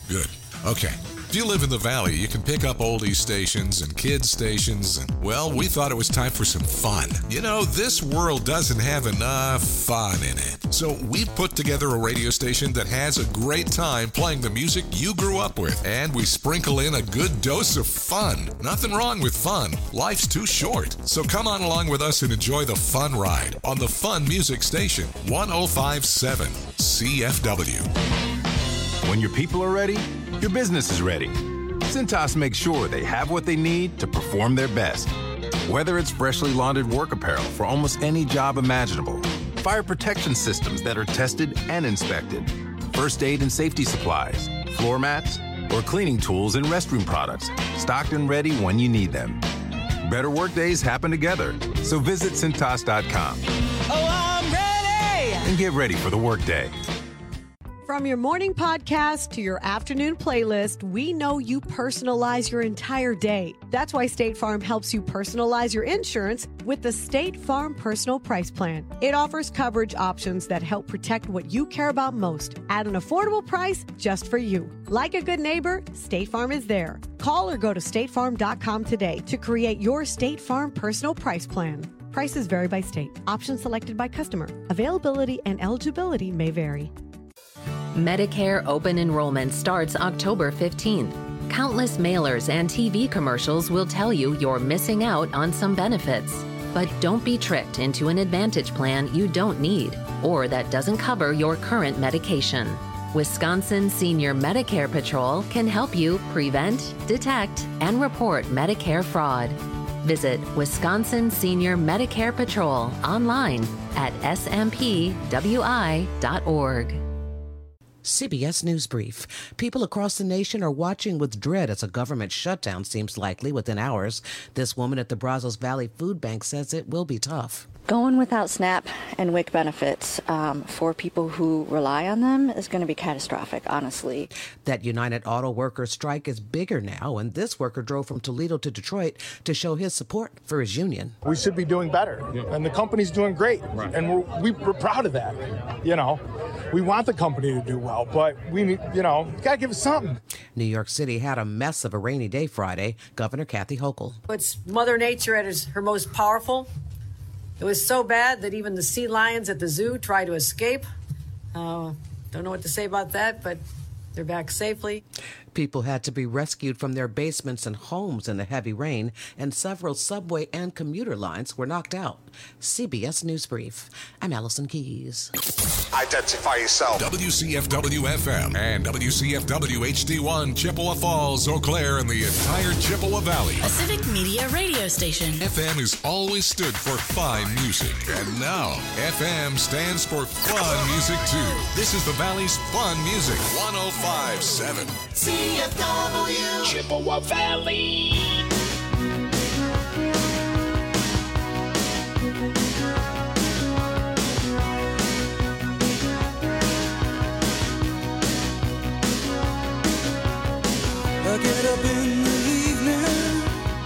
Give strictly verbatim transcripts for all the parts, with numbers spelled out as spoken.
Good. Okay. If you live in the Valley, you can pick up oldies stations and kids stations, and, well, we thought it was time for some fun. You know, this world doesn't have enough fun in it. So we've put together a radio station that has a great time playing the music you grew up with, and we sprinkle in a good dose of fun. Nothing wrong with fun. Life's too short. So come on along with us and enjoy the fun ride on the Fun Music Station, one oh five point seven C F W. When your people are ready, your business is ready. Cintas makes sure they have what they need to perform their best. Whether it's freshly laundered work apparel for almost any job imaginable, fire protection systems that are tested and inspected, first aid and safety supplies, floor mats, or cleaning tools and restroom products, stocked and ready when you need them. Better work days happen together, so visit Cintas dot com. Oh, I'm ready! And get ready for the workday. From your morning podcast to your afternoon playlist, we know you personalize your entire day. That's why State Farm helps you personalize your insurance with the State Farm Personal Price Plan. It offers coverage options that help protect what you care about most at an affordable price just for you. Like a good neighbor, State Farm is there. Call or go to state farm dot com today to create your State Farm Personal Price Plan. Prices vary by state. Options selected by customer. Availability and eligibility may vary. Medicare open enrollment starts October fifteenth. Countless mailers and T V commercials will tell you you're missing out on some benefits. But don't be tricked into an Advantage plan you don't need or that doesn't cover your current medication. Wisconsin Senior Medicare Patrol can help you prevent, detect, and report Medicare fraud. Visit Wisconsin Senior Medicare Patrol online at s m p w i dot org. C B S News Brief. People across the nation are watching with dread as a government shutdown seems likely within hours. This woman at the Brazos Valley Food Bank says it will be tough. Going without SNAP and W I C benefits um, for people who rely on them is going to be catastrophic, honestly. That United Auto Workers strike is bigger now, and this worker drove from Toledo to Detroit to show his support for his union. We should be doing better, and the company's doing great, right. and we're, we, we're proud of that. You know, we want the company to do well, but we need, you know, got to give us something. New York City had a mess of a rainy day Friday. Governor Kathy Hochul. It's Mother Nature at her most powerful. It was so bad that even the sea lions at the zoo tried to escape. Uh, don't know what to say about that, but they're back safely. People had to be rescued from their basements and homes in the heavy rain, and several subway and commuter lines were knocked out. C B S News Brief. I'm Allison Keys. Identify yourself. W C F W F M and W C F W H D one, Chippewa Falls, Eau Claire, and the entire Chippewa Valley. A civic media radio station. F M has always stood for fine music, and now F M stands for fun music too. This is the Valley's fun music, one oh five point seven. C F W Chippewa Valley. I get up in the evening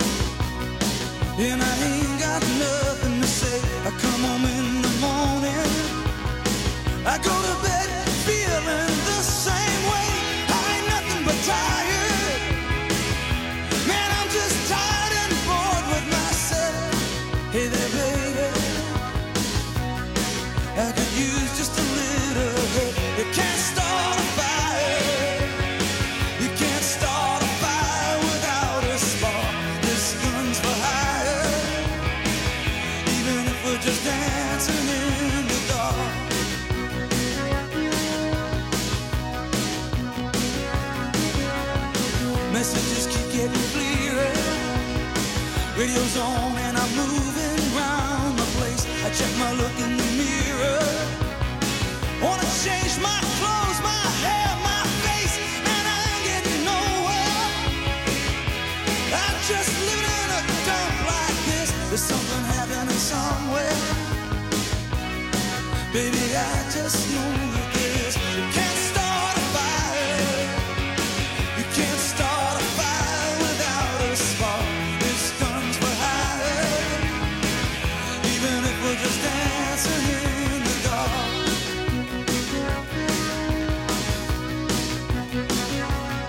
and I ain't got nothing to say. I come home in the morning, I go to bed feeling the same way. I ain't nothing but tired. Man, I'm just tired and bored with myself. Hey there, baby, I could use just a little help. You can't start a fire. You can't start a fire without a spark. This gun's for hire, even if we're just dancing in the dark. Messages keep getting clearer. Radio's on and I'm moving around the place. I check my look in the mirror. Wanna change my clothes, my hair, my face, and I ain't getting nowhere. I'm just living in a dump like this. There's something happening somewhere. Baby, I just know that this. You can't start a fire. You can't start a fire without a spark. This gun's for hire, even if we're just dancing in the dark.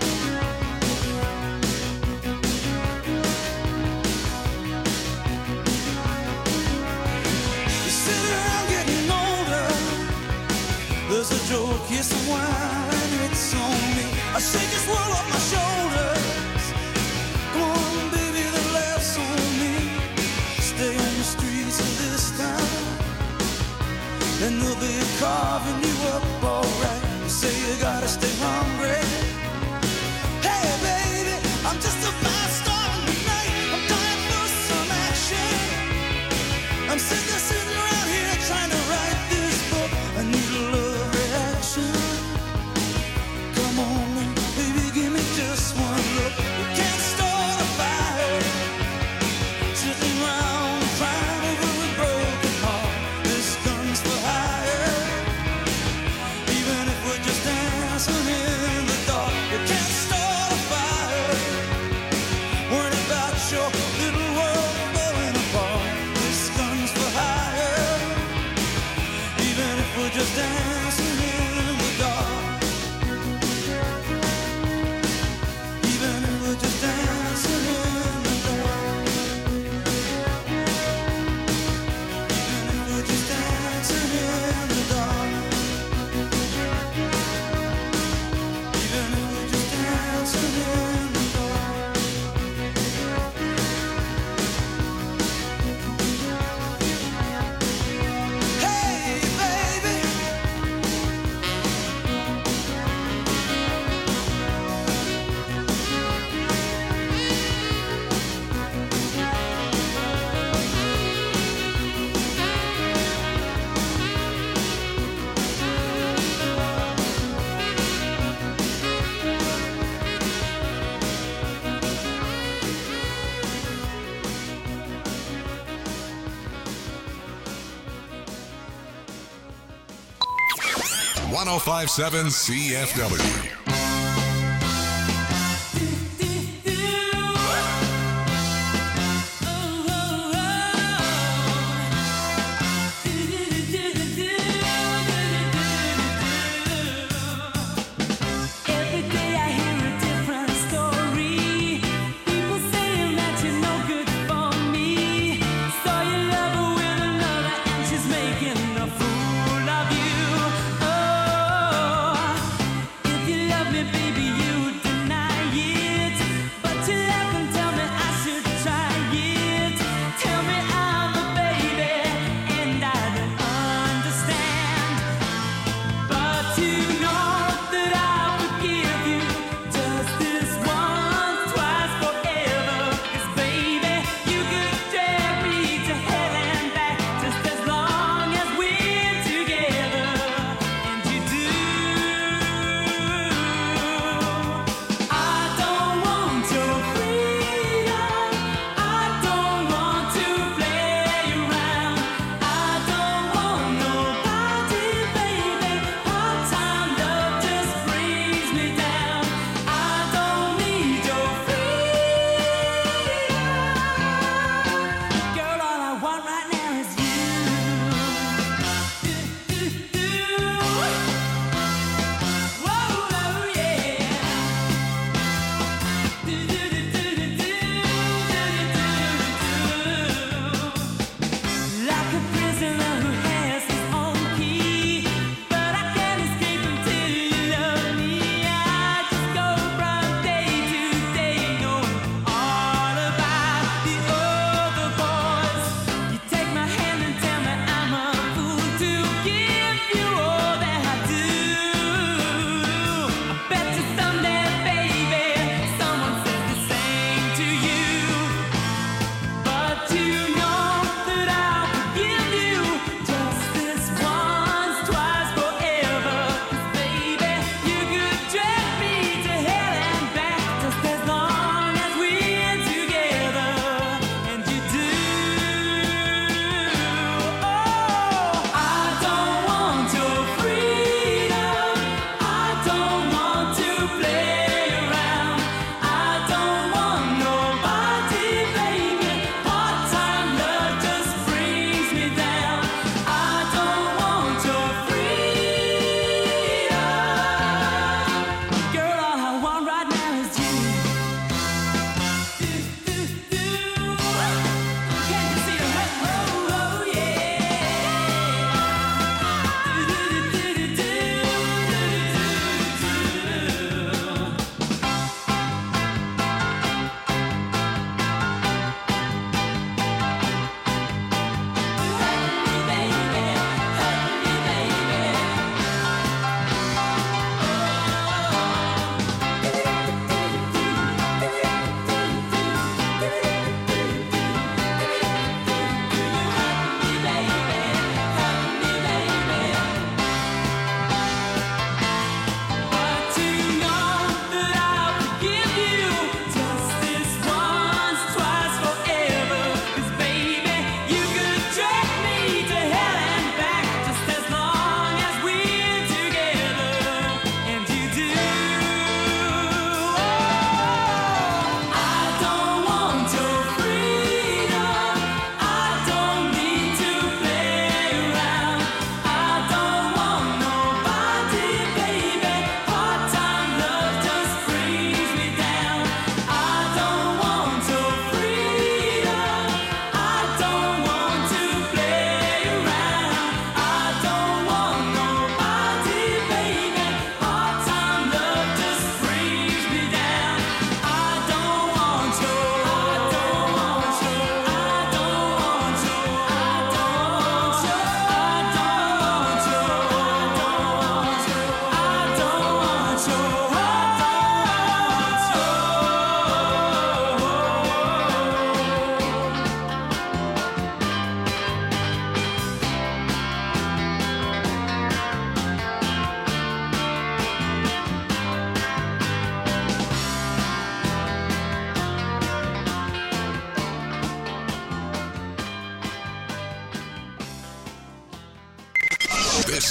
shake this world off my shoulders. Come on, baby, the laughs on me. Stay on the streets of this town, and they'll be carving you up alright. You say you gotta stay hungry. Hey, baby, I'm just a fast star tonight. I'm dying for some action. I'm sick of sitting around here trying to write this book. I need a love reaction. Come on now, baby, give me just one look. You can't start a fire sitting around crying over a broken heart. This gun's for hire. Even if we're just dancing in the dark, you can't start a fire worrying about your little world falling apart. This gun's for hire. Even if we're just dancing in the dark. Even if we're just dancing in the dark. Even if we're just dancing in the dark. Even if we're just dancing in the dark. Hey, baby. one oh five point seven C F W. Every day I hear a different story. People saying that you're no good for me. Saw you love her with another and she's making a fool of you. Oh, if you love me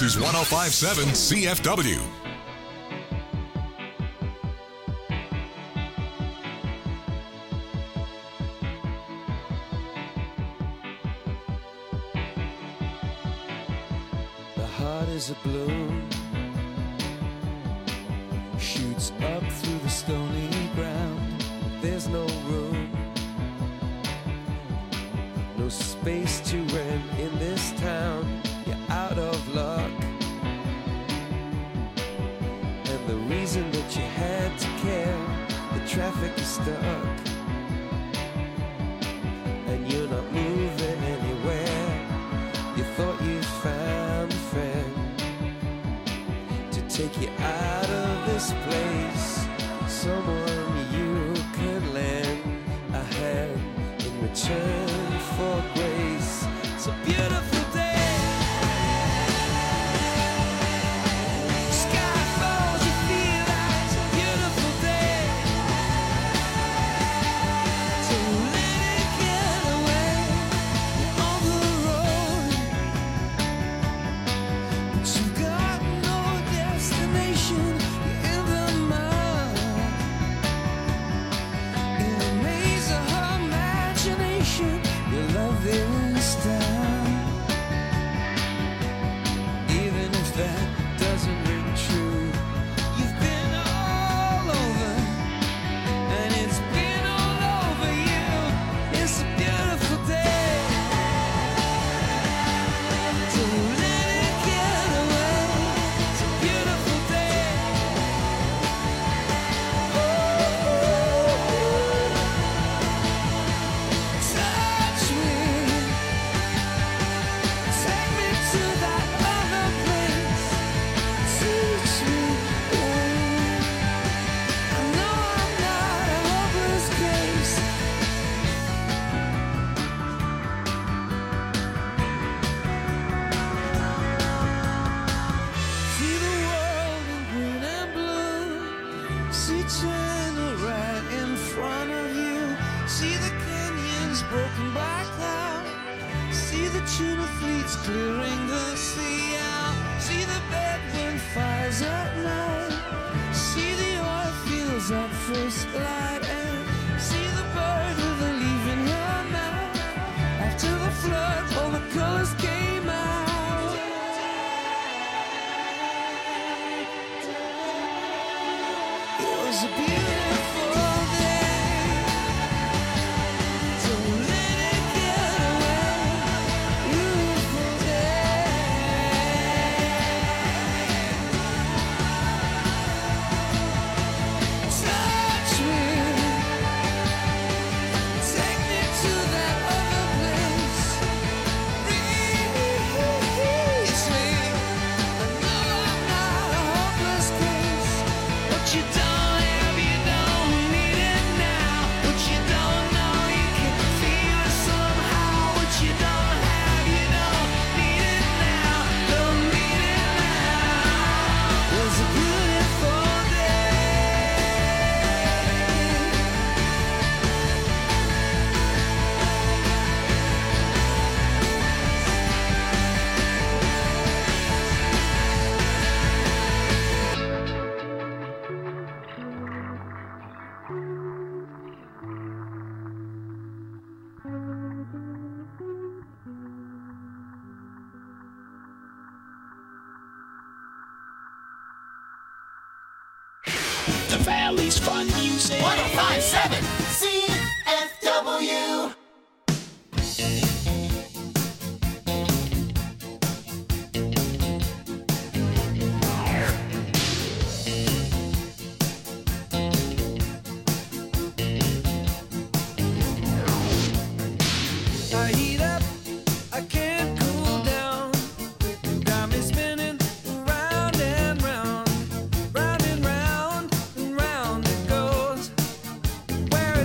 This is one oh five point seven C F W. The heart is a balloon, shoots up through the stony ground. There's no room, no space to rent in this town. You're out of luck, and the reason that you had to care, the traffic is stuck, and you're not moving anywhere. You thought you found a friend to take you out of this place, someone you could lend a hand in return for grace. It's a beautiful day. Sky falls, you feel like it's a beautiful day. Don't let it get away. You're on the road, but you've got no destination. You're in the mud, in the maze of her imagination. Your love is down, even if that doesn't ring true. You've been all over, and it's been all over you. It's a beautiful day. Don't let it get away. It's a beautiful day. Touch me, take me to that other place. Teach me, I know I'm not a hopeless case. See the world in green and blue. See China right in front of you. See the canyons broken by cloud. See the tuna fleets clearing the sea out. See the bedroom fires at night. See the oil fields at first light. And see the bird with a leaf in her mouth. After the flood, all the colors came out. It was a beautiful day. Don't let it get away. Beautiful day. Touch me, take me to that other place. Reach me, I know I'm not a hopeless case. What you don't have, you don't need it now. What you don't know, you can feel it somehow. What you don't have, you don't need it now. Don't need it now. It was a beautiful day. The Valley's fun music. one oh five point seven C F W. I heat up, I can't cool down. Got me spinning round and round, round and round and round it goes. Where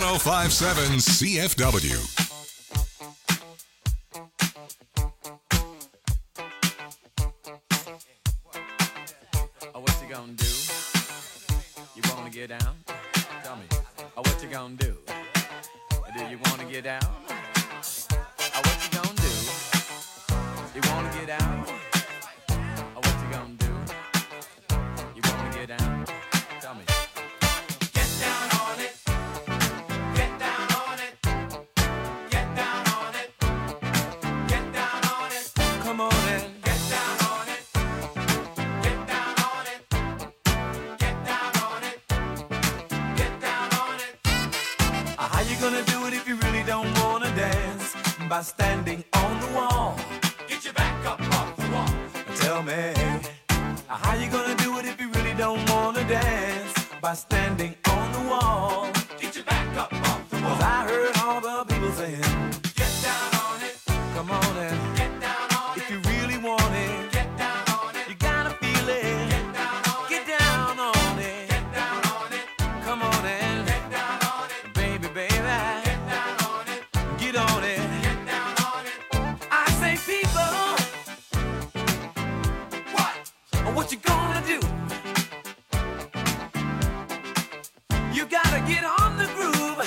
oh five point seven C F W. Oh, what you gonna do? You wanna get down? Tell me. Oh, what you gonna do? Do you wanna get down? Oh, what you gonna do? You wanna get down? Oh, what you gonna do? You wanna get down? Tell me. Get down on it. Get down on it. Get down on it. Get down on it. Come on in. Get down on it. Get down on it. Get down on it. Get down on it. Uh, How you gonna do it if you really don't wanna dance? By standing on the wall. Get your back up off the wall. Tell me, uh, how you gonna do it if you really don't wanna dance? By standing on the wall. Get your back up off the wall. 'Cause I heard all the people saying, get down on it. Come on and get down on it. If you really want it, get down on it. You gotta feel it. Get down on it. Get down on it. Get down on it. Come on and get down on it. Baby, baby. Get down on it. Get on it. Get down on it. I say people, what? What you gonna do? You gotta get on the groove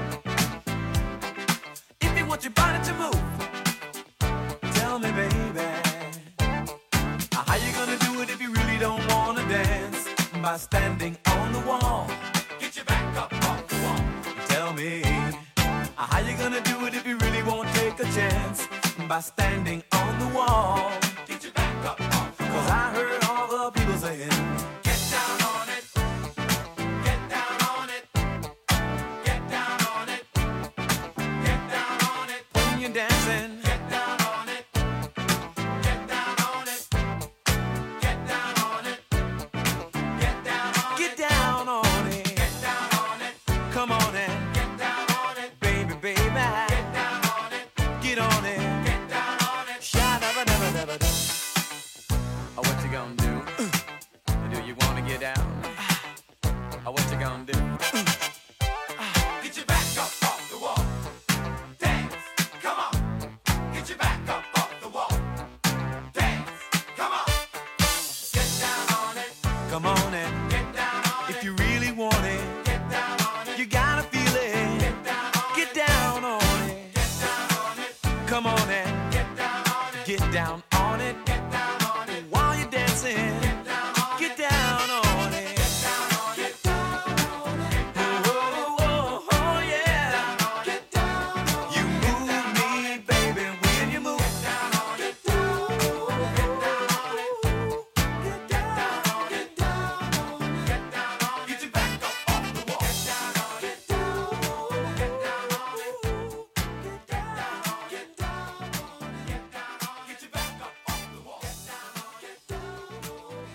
if you want your body to move. Tell me, baby, how you gonna do it if you really don't wanna dance? By standing on the wall. Get your back up off the wall. Tell me, how you gonna do it if you really won't take a chance? By standing on the wall. Get your back up off the wall. 'Cause I heard all the people saying, get down on it. Get down on it. Get down on it. Get down on it. When you're dancing, get down on it. Get down on it. Get down on it. Get down on it. Get down on it. Get down on it. Come on and get down on it. Baby, baby. Get down on it. Get on it. Get down on it. Sha-da-ba-da-ba-da-ba-da. Oh, what you gonna do? Do you wanna get down? Oh, what you gonna do? Get your back up off the wall. Dance, come on. Get your back up off the wall. Dance, come on. Get down on it. Come on and get down on it. If you really want it, get down on it. You gotta feel it. Get down on it. Get down on it. Get down on it. Come on and get down on it. Get down on it. Get down on it. While you're dancing, get down on it. Get down on it. Get down on it. Get down on it. Oh, oh, oh, oh, yeah. Get down on it. You move me, baby, when you move. Get down on it. Get down on it. Get down on it. Get down on it. Get down on it. Get down on it. Get your back up off the wall. Get down on it. Get down on it. Get down on it. Get down on it. Get down on it. Get down on it. Get your back up off the wall. Get down on it. Get down on it.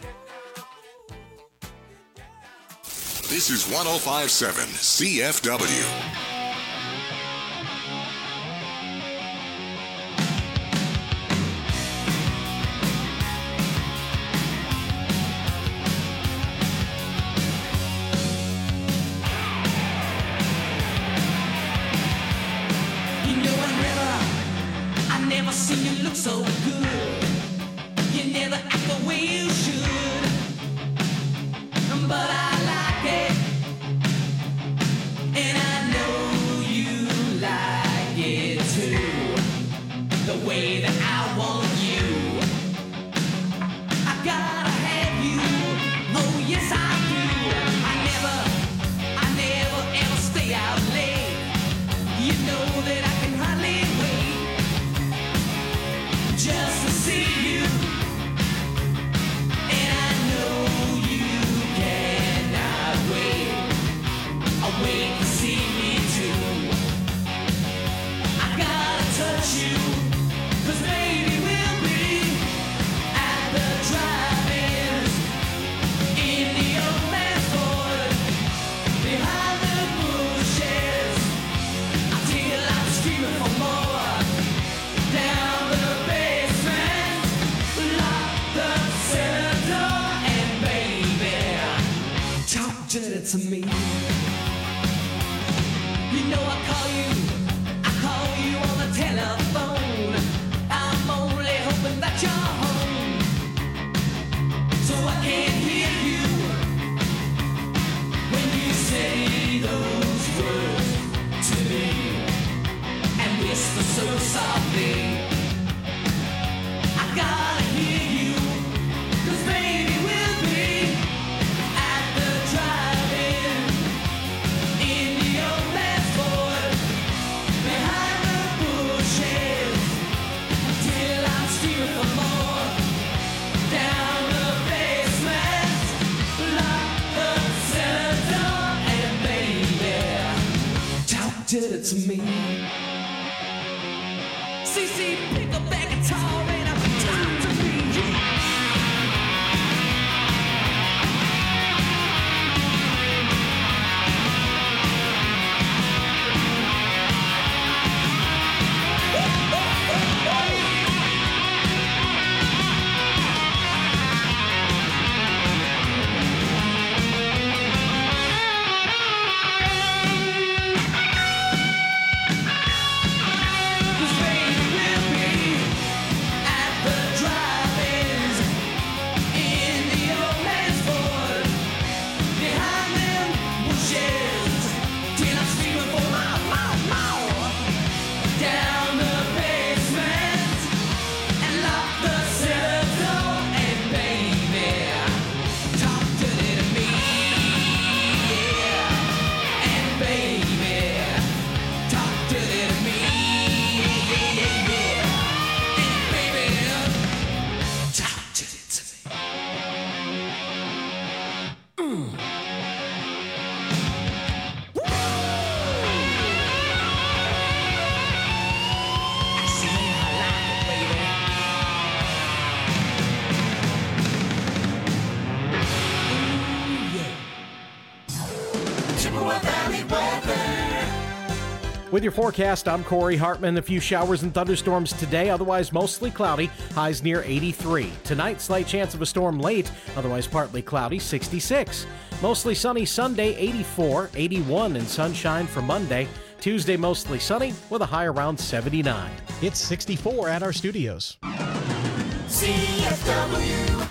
This is one oh five point seven C F W. You know I never, I never seen you look so good. You never act the way you should, but I like it, and I know you like it too. The way that I want you, I gotta have you. Oh yes I do. I never, I never ever stay out late. You know that I can hardly wait just to see you, and I know you cannot wait. I wait to see me too. I gotta touch you, 'cause maybe we'll be at the drive-ins in the old man's Ford behind the bushes. Until I'm screaming for more down the basement. Lock the cellar door and baby, talk dirty to me. You With your forecast, I'm Corey Hartman. A few showers and thunderstorms today, otherwise mostly cloudy, highs near eighty-three. Tonight, slight chance of a storm late, otherwise partly cloudy, sixty-six. Mostly sunny Sunday, eighty-four, eighty-one and sunshine for Monday. Tuesday, mostly sunny with a high around seventy-nine. It's sixty-four at our studios. C F W.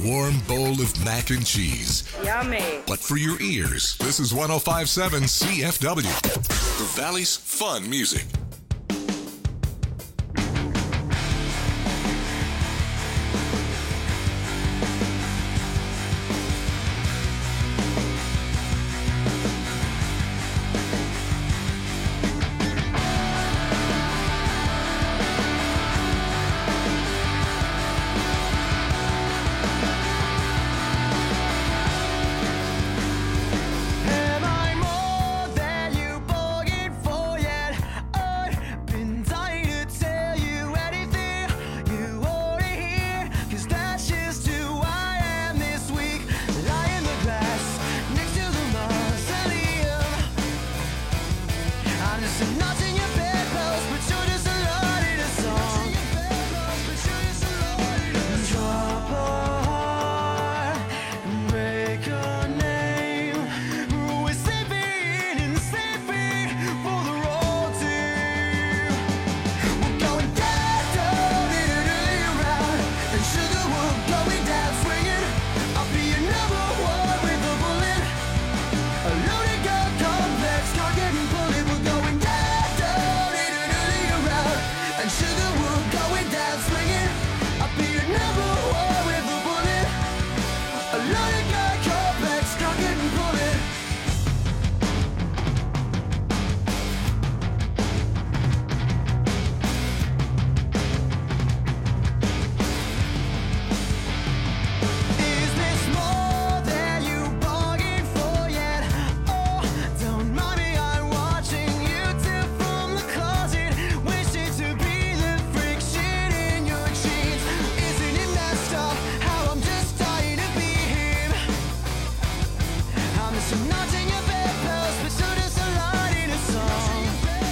warm bowl of mac and cheese. Yummy. But for your ears, this is one oh five point seven C F W, the Valley's fun music. Am I more than you bargained for yet? I've been dying to tell you anything you wanna hear, 'cause that's just who I am this week. Lie in the grass next to the mausoleum. I'm just a notch in your bedpost, but you're just a lot in a song. Drop a heart and break a name. We're sleeping and sleeping for the road team. We're going down, down, in around, and sugar will going down swinging. I'll be your number one with a bullet. A loaded gun complex, can't get and pull it. We're going down, down, in around, and sugar will going down swinging. I'll be your number one with a bullet. A loaded gun complex, can't get and pull it. Is this more than you bargained for yet? Oh, don't mind me, I'm watching you tip from the closet, wishing to be the friction in your jeans. Isn't it messed up how I'm just dying to be him? I'm just a notch in your bedpost, but you're just a line in a song.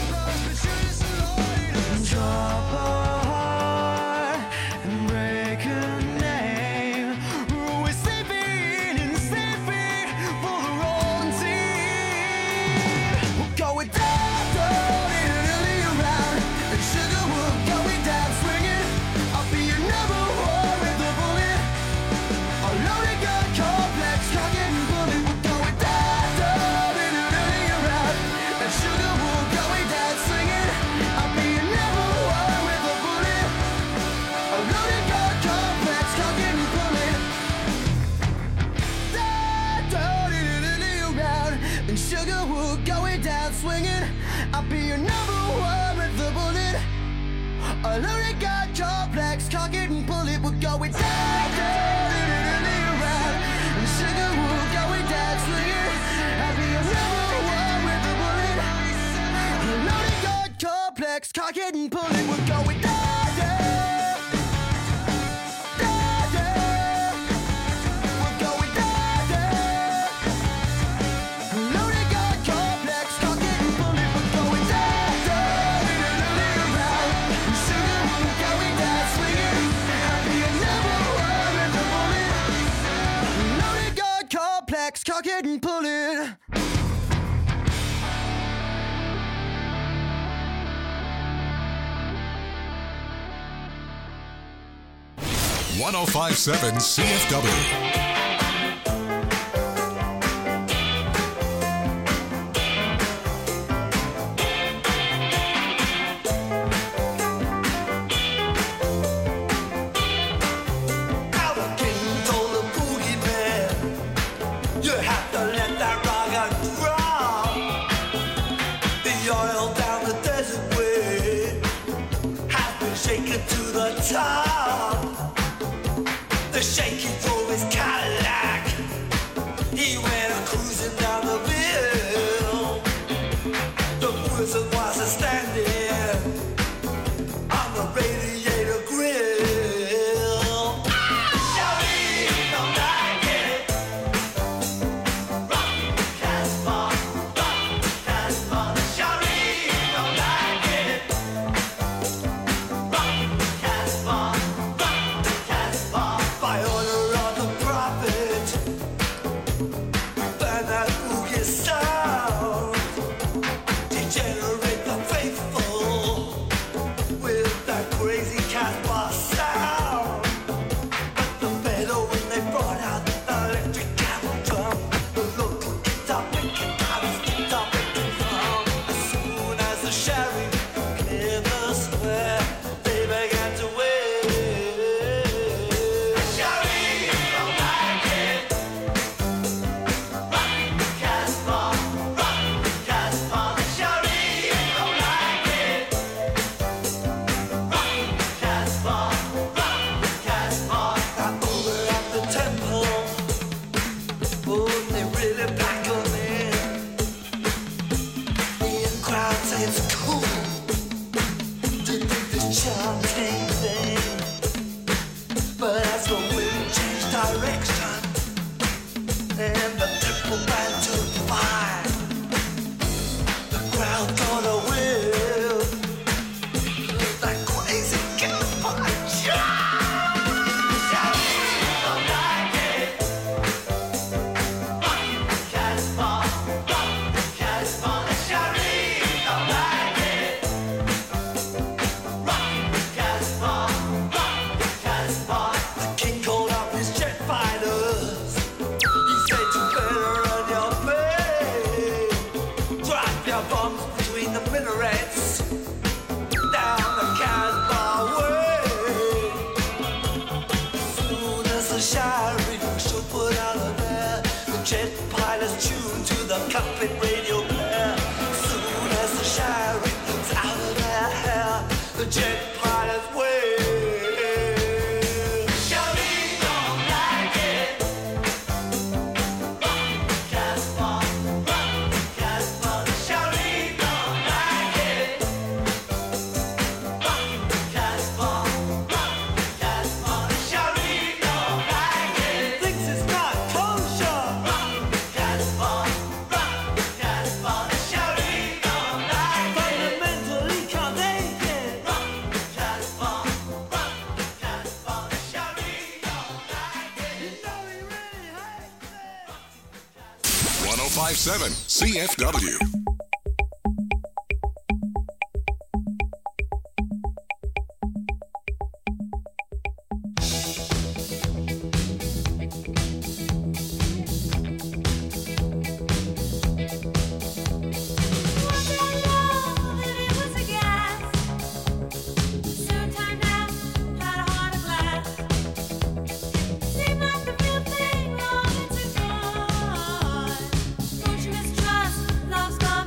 Drop a heart and break a name. We're sleeping and sleeping for the wrong team. We're going down, down, in around, and sugar will going down swinging. I'll be your number one with a bullet. A loaded gun complex, can't get and pull it. We're going down, down, in around, and sugar will going down swinging. I'll be your number one with a bullet. A loaded gun complex, can't get and pull it. Down, down, in around, and sugar will going down swinging. I'll be your number one with a bullet. A loaded gun complex, can't get and pull it. We're going down, down, around, and sugar will going down swinging. I'll be your number one with a bullet. A loaded gun complex, can't get and pull it. We're going down, down, down, down. We're going down, down. A loaded gun complex, can't get and pull it. We're going down, down, around, and sugar will going down swinging. I'll be your number one with a bullet. A loaded gun complex, can't get and pull it. one oh five point seven C F W. Our king told the boogeyman, you have to let that rock and drop. The oil down the desert way has been shaken to the top. The shaky drove his Cadillac. He went a cruising down the hill. The wizard was a standing on the radiator grill. Shawty, don't like it. Rock Casbah, rock Casbah. Shawty, don't like it. Rock Casbah, rock Casbah. By order of the prophet, burn that boogie sound. Degenerate the faithful with that crazy Casbah sound. But the Bedouin, they Oh, they really pack 'em in. The crowd say it's cool to think this chanting thing. But as the wind changed direction and the triple band took fire, the crowd got a whiff. That crazy campfire. Cockpit radio player. Soon as the shine comes out of their hair, the jet pilot's way. Shawty don't like it. Rock the Casbah, rock the Casbah. Shawty don't like it. Rock the Casbah, rock the Casbah. Shawty don't like it. Thinks it's not kosher. Rock the Casbah. one oh five point seven C F W. Don't you mistrust love's gone?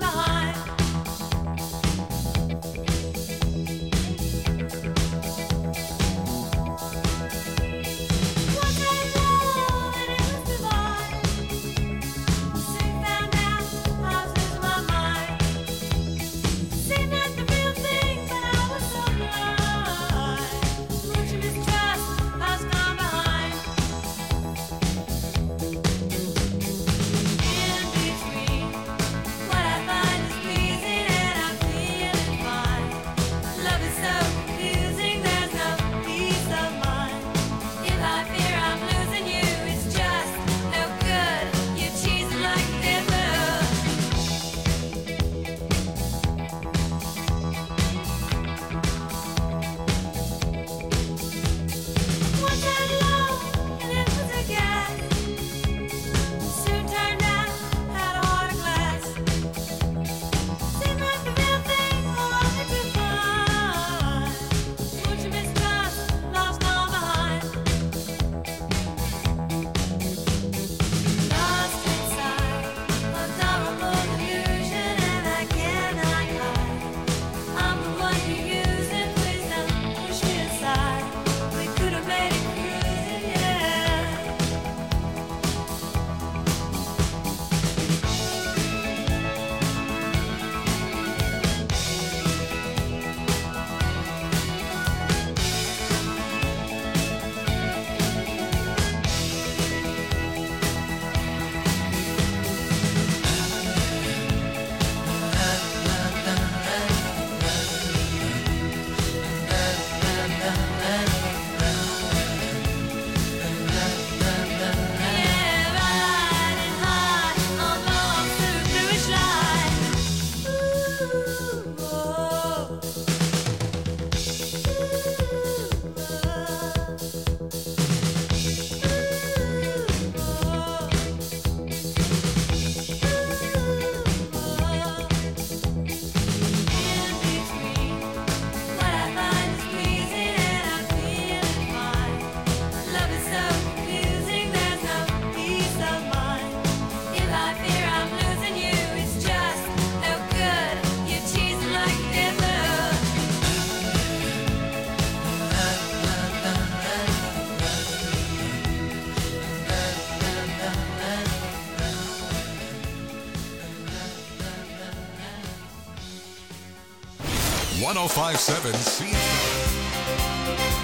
one oh five point seven C F W.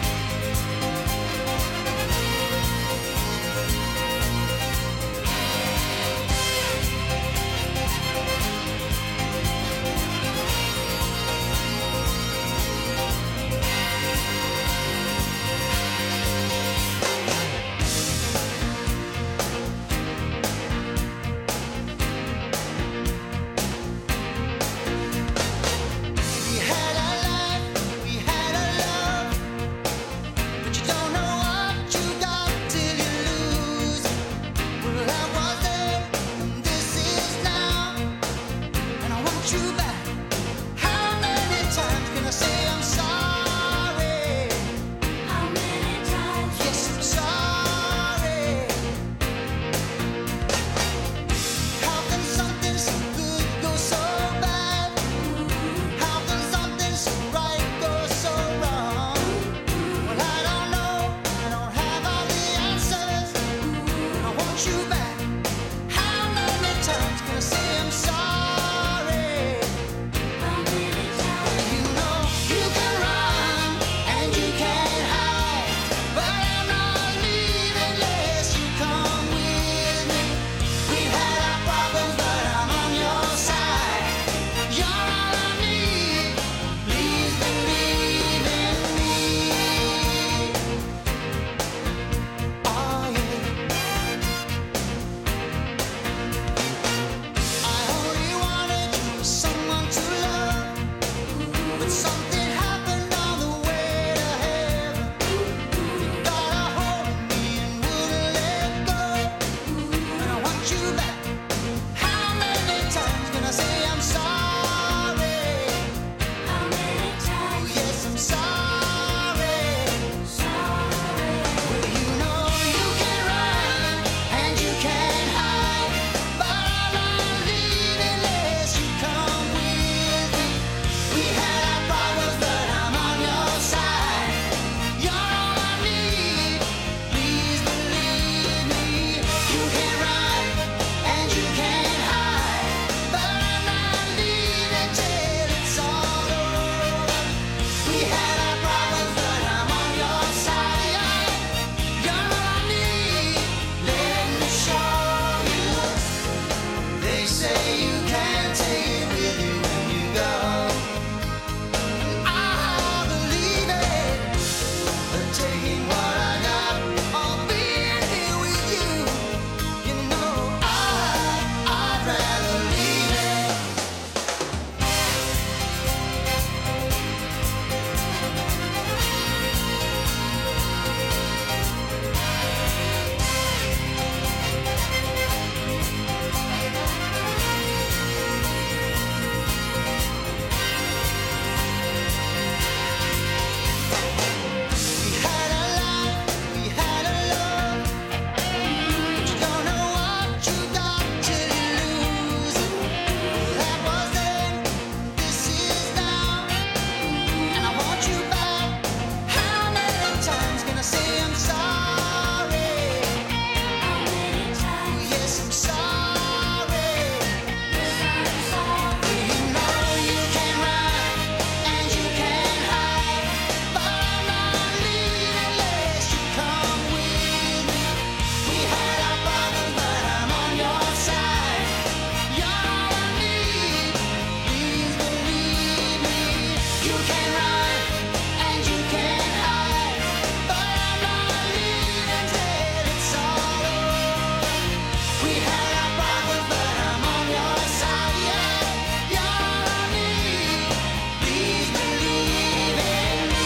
We had a life, we had a love, but you don't know what you got till you lose. Well, I was there, and this is now, and I want you back. How many times can I say I'm sorry? How many times? Yes, I'm sorry. How can something so good go so bad? How can something so right go so wrong? Well, I don't know. I don't have all the answers. I want you back. How many times can I say I'm sorry? How many times? You know you can run and you can hide, but I'm not leaving unless you come with me. We had our problems, but I'm on your side. You're all I need. Please believe in me. Oh yeah. I only wanted you as someone to love, but something happened on the way to heaven. You got a hold of me and wouldn't let go, and I want you back. How many times can I say I'm sorry? How many times? Oh, yes, I'm sorry. Sorry. Well, you know you can run and you can hide, but I'm not leaving unless you come with me. We had our problems, but I'm on your side. You're all I need. Please believe me. You can run and you can hide, but I'm not leaving till it's all over. We had our problems, but I'm on your side. You're all I need. Let me show you. They say you can't take it with you when you go. I believe it. But taking what I got, I'll be here with you. You know I, I'd rather leave it. We had a life, we had a love, but you don't know what you got till you lose. That was then, this is now, and I want you back. How many times can I say I'm sorry? How many times? Yes, I'm sorry. Yes, I'm sorry. You know you can run and you can hide, but I'm not leaving unless you come with me. We had our problems, but I'm on your side. You're all I need. Please believe me. You can run and you can hide, but I'm not leaving till it's all over. We had our problems, but I'm on your side. Yeah, you're all I need. Please believe in me.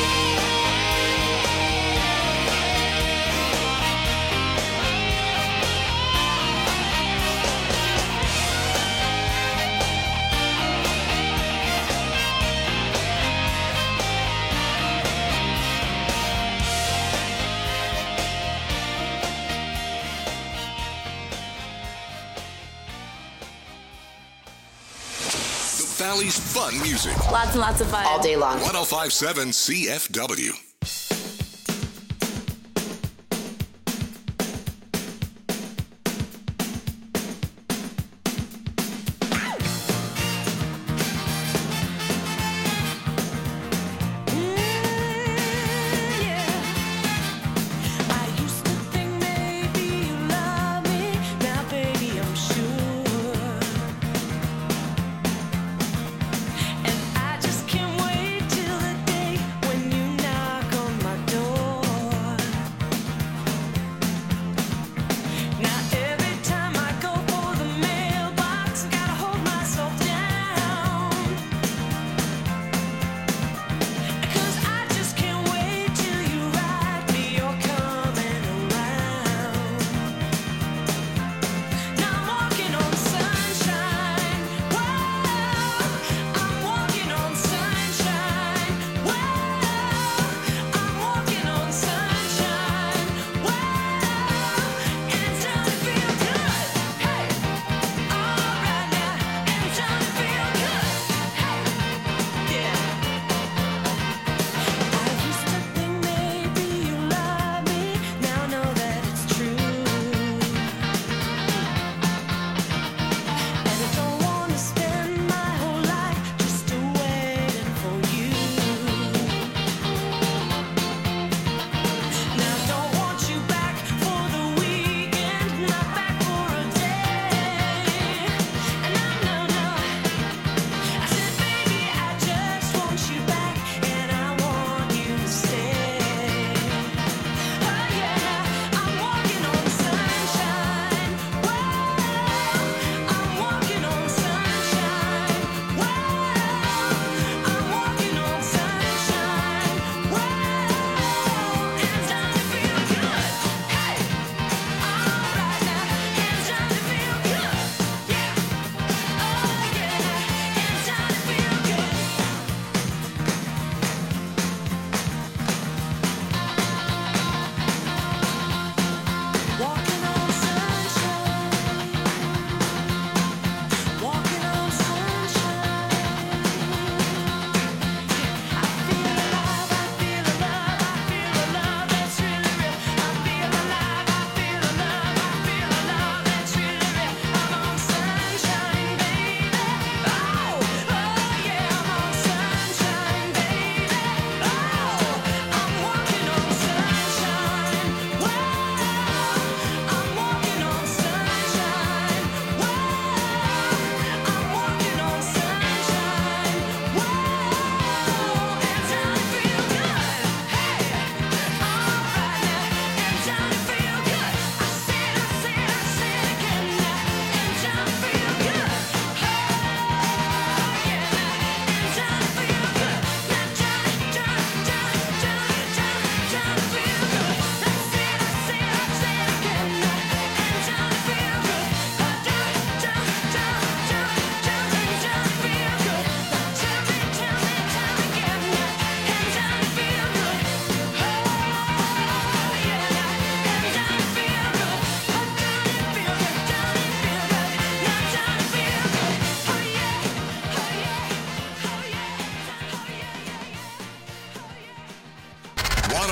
The Valley's fun music. Lots and lots of fun. All day long. one oh five point seven C F W.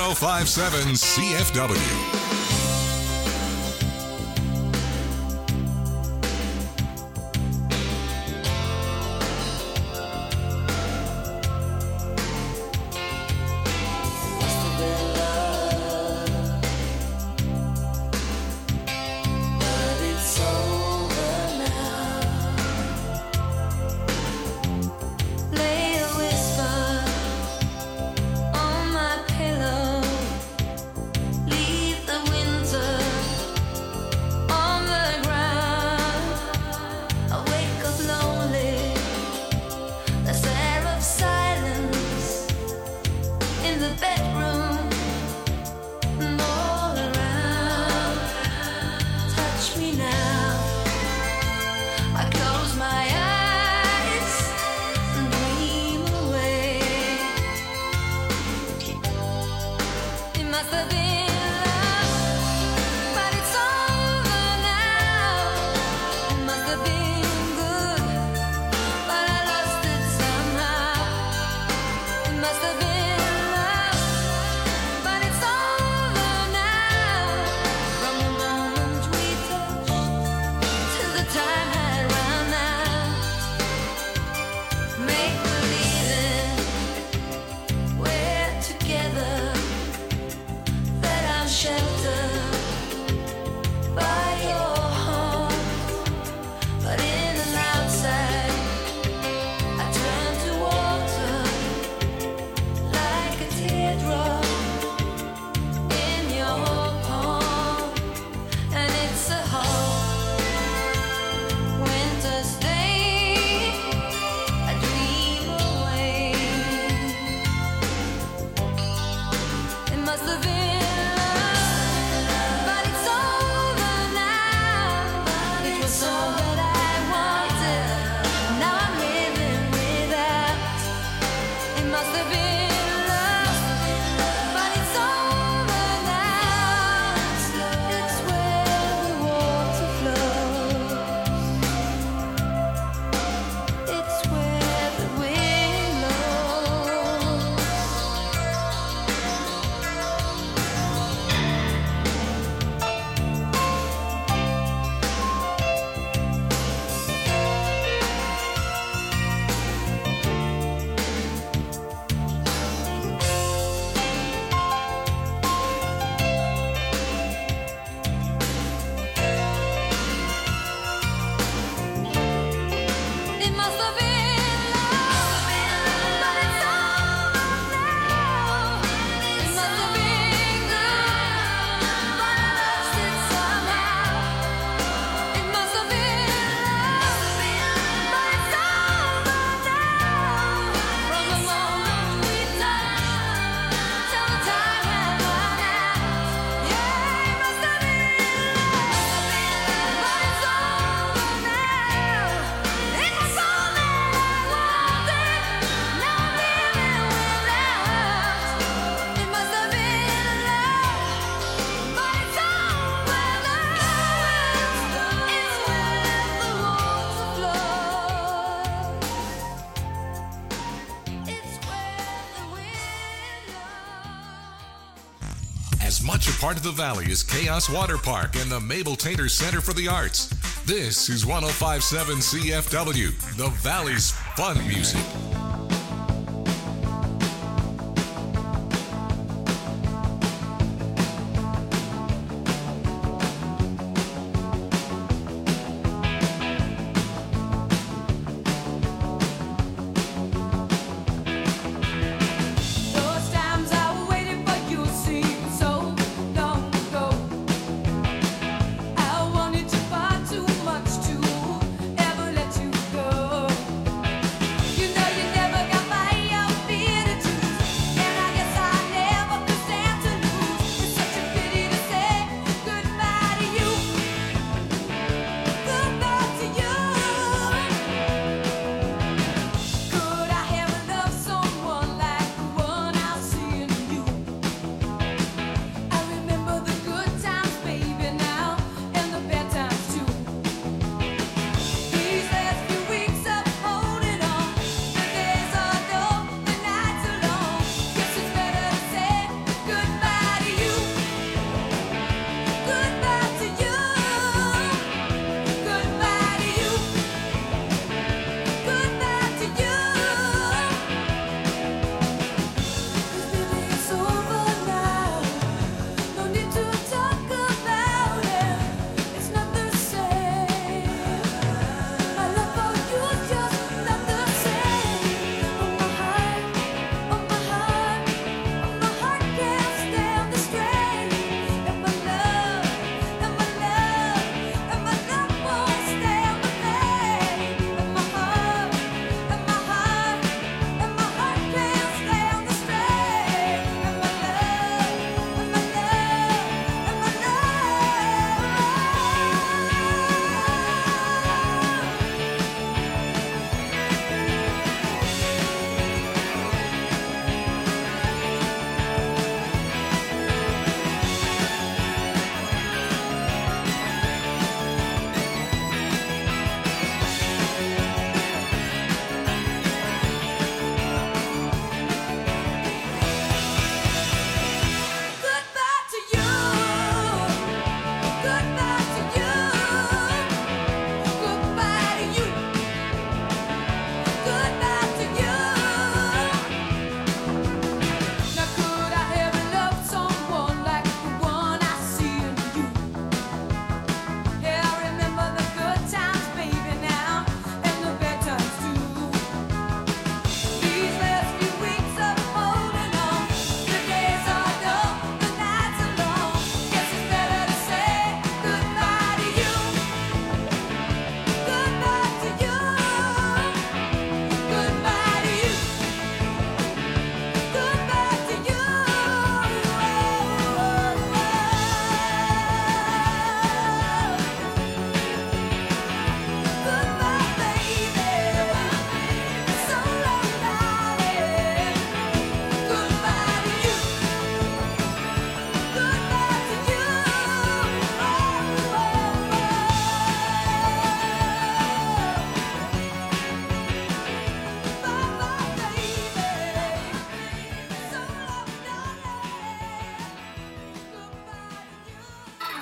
oh five point seven C F W. Lay a whisper on my pillow. Leave the winter on the ground. I wake up lonely. There's air of silence in the bedroom and all around. Touch me now. I close my eyes and dream away. It must have been love, but it's over now. It must have been good, but I lost it somehow. It must have been love, but it's over now. From the moment we touched till the time had run out. Make believing we're together, that I'm sheltered by your heart. But in and outside, I turn to water like a teardrop in your palm. And it's a hard winter's day. I dream away. It must have been love, but it's over now. It was all that I wanted. Now I'm living without. It must have been love, but it's over now. It's where the water flows. It's where the wind blows. It must have been love, but it's over now. It must have been good, but I lost it somehow. It must have been love, but it's over now. From the moment we touched till the time had run out. Yeah, it must have been love, but it's over now. It was all that I wanted. Now I'm living without. It must have been love, but it's over now. It's where the water flows. It's where the wind blows. As much a part of the Valley as Chaos Water Park and the Mabel Tater Center for the Arts. This is one oh five point seven C F W, the Valley's fun music. Those times I waited for you seem so long ago. I wanted you far too much to ever let you go. You know you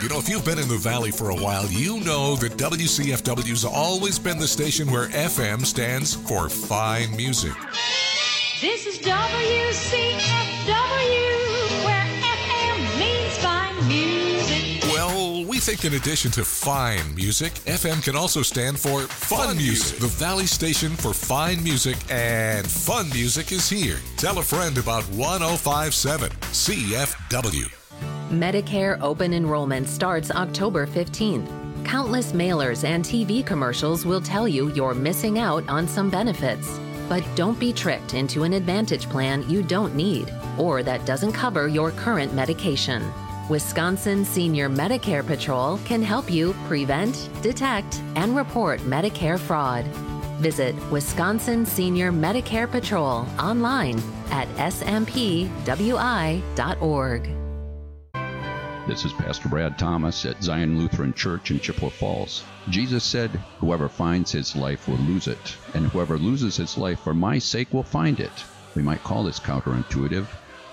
You know, if you've been in the Valley for a while, you know that W C F W's always been the station where F M stands for fine music. This is W C F W, where F M means fine music. Well, we think in addition to fine music, F M can also stand for fun, fun music. music. The Valley station for fine music and fun music is here. Tell a friend about one oh five point seven C F W. Medicare open enrollment starts October fifteenth. Countless mailers and T V commercials will tell you you're missing out on some benefits. But don't be tricked into an Advantage plan you don't need or that doesn't cover your current medication. Wisconsin Senior Medicare Patrol can help you prevent, detect, and report Medicare fraud. Visit Wisconsin Senior Medicare Patrol online at s m p w i dot org. This is Pastor Brad Thomas at Zion Lutheran Church in Chippewa Falls. Jesus said, "Whoever finds his life will lose it, and whoever loses his life for my sake will find it." We might call this counterintuitive,